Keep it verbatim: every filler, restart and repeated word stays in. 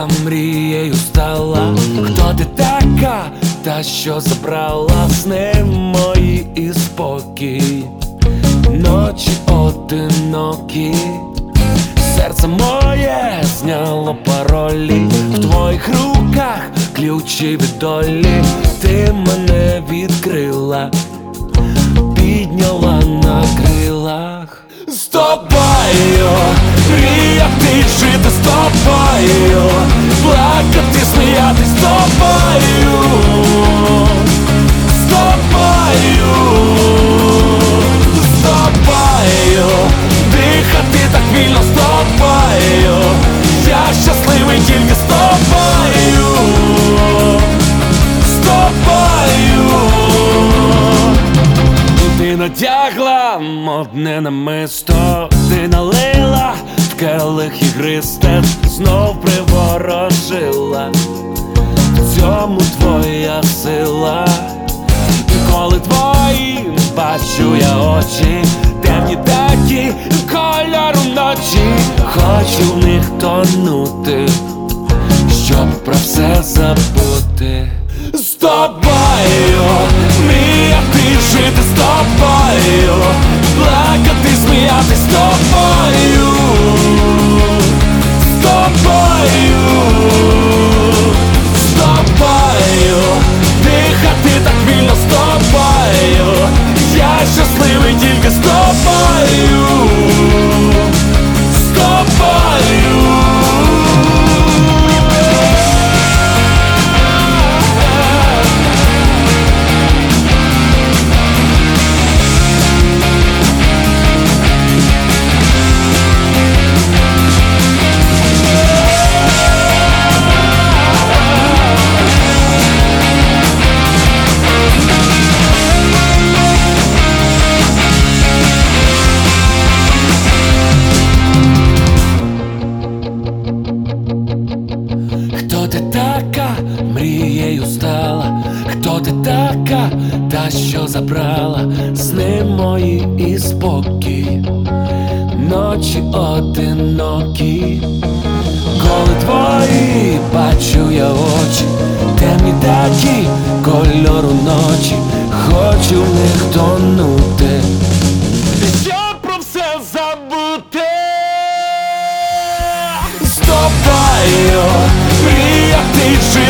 мрією стала? Хто ти така, та що забрала сни мої і спокій? Ночі одинокі, серце моє зняло паролі. В твоїх руках ключі від долі. Ти мене відкрила, підняла на крилах. З тобою мріяти, жити з тобою, плакати, сміятись з тобою, з тобою, з тобою, дихати так вільно з тобою. Я щасливий тільки з тобою, з тобою. Ти натягла модне намисто, ти налила в келих ігристе, знов приворожила. В цьому твоя сила. І коли твої бачу я очі, темні такі кольору ночі, хочу в них тонути, щоб про все забути. З тобою мріяти, жити з тобою, плакати, сміятись з тобою, з тобою, з тобою, дихати так вільно з тобою. Я щасливий тільки з тобою, з тобою. Хто ти така, мрією стала? Хто ти така, та що забрала сни мої і спокій? Ночі одинокі, коли твої бачу я очі, темні такі кольору ночі, хочу в них тонути, щоб про все забути. З тобою мріяти, жити